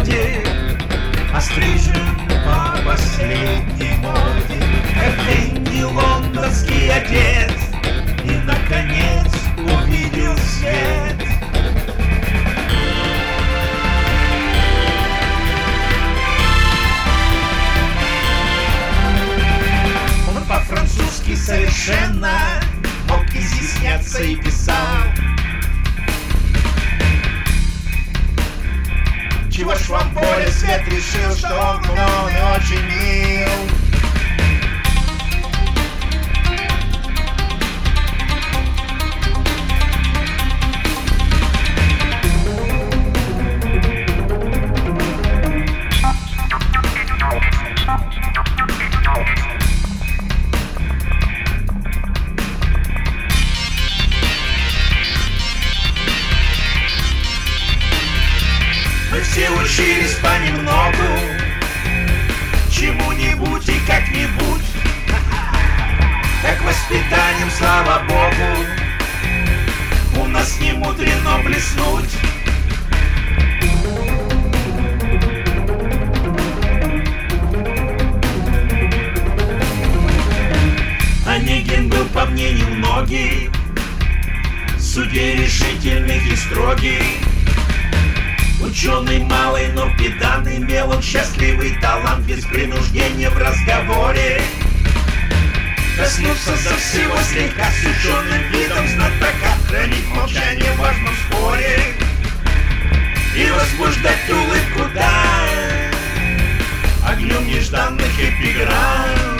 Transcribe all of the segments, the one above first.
моде, острижен по последней моде, как Энди лондонский одет, и, наконец, увидел свет. Он по-французски совершенно мог изъясняться и писал, чего ж вам более свет решил, что он умен и очень мил. Мы все учились понемногу чему-нибудь и как-нибудь, так воспитанием, слава Богу, у нас не мудрено блеснуть. Онегин был, по мнению многих, судей решительных и строгих. Ученый малый, но педант, имел он счастливый талант без принуждения в разговоре. Коснуться за всего слегка с ученым видом знатока, хранить молчание в важном споре и возбуждать улыбку, да, огнем нежданных эпиграмм.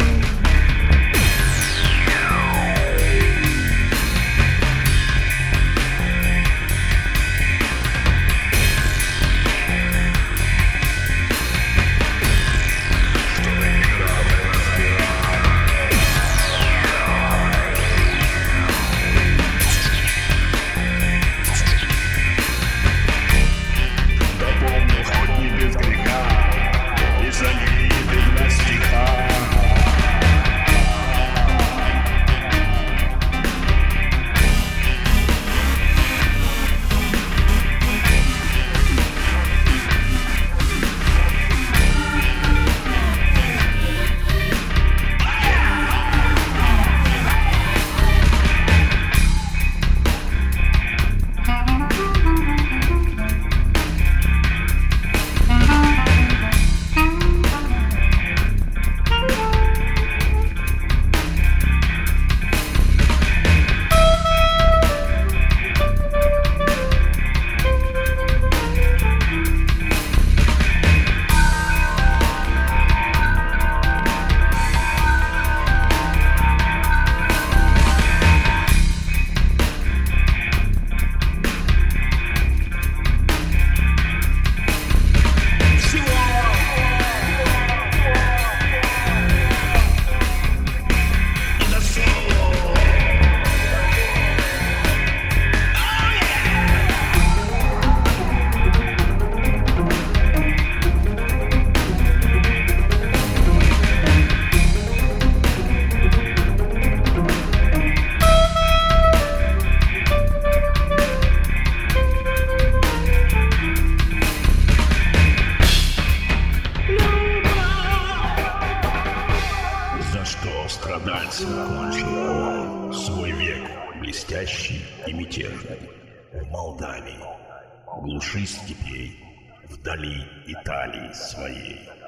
Страдальцы закончил свой век блестящий и мятежный в Молдавии, в глуши степей, вдали Италии своей.